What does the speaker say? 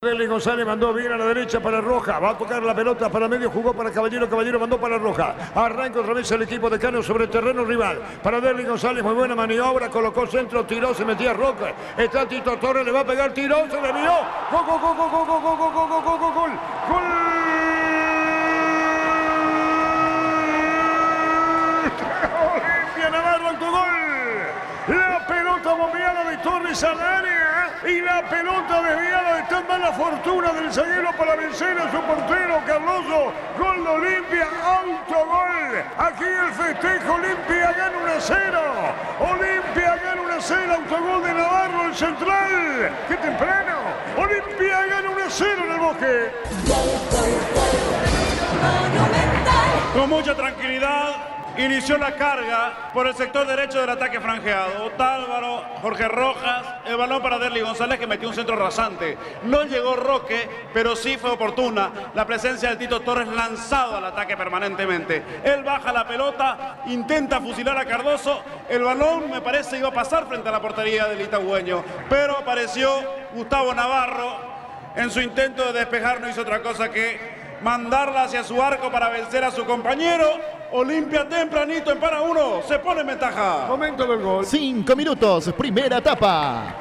Derly González mandó bien a la derecha para Roja, va a tocar la pelota para medio, jugó para Caballero, Caballero mandó para Roja, arranca otra vez el equipo de Cano sobre el terreno rival, para Derly González, muy buena maniobra, colocó centro, tiró, se metía Roca, está Tito Torres, le va a pegar, tiró, se le vio, gol, gol, gol, gol, gol, gol, gol, gol, gol, gol, gol, gol, gol. Olimpia Navarro, autogol. La pelota bombeada de Torres al área y la pelota desviada de tan mala fortuna del zaguero para vencer a su portero Carloso. Gol de Olimpia, autogol. Aquí el festejo, Olimpia gana 1-0. Olimpia gana 1-0, autogol de Navarro, el central. ¡Qué temprano! Olimpia gana 1-0 en el Bosque. Con mucha tranquilidad inició la carga por el sector derecho del ataque franjeado. Otálvaro, Jorge Rojas, el balón para Derly González que metió un centro rasante. No llegó Roque, pero sí fue oportuna la presencia del Tito Torres lanzado al ataque permanentemente. Él baja la pelota, intenta fusilar a Cardoso. El balón me parece iba a pasar frente a la portería del itagüeño, pero apareció Gustavo Navarro. En su intento de despejar no hizo otra cosa que mandarla hacia su arco para vencer a su compañero. Olimpia tempranito en para uno, se pone en ventaja. Momento del gol. 5 minutos, primera etapa.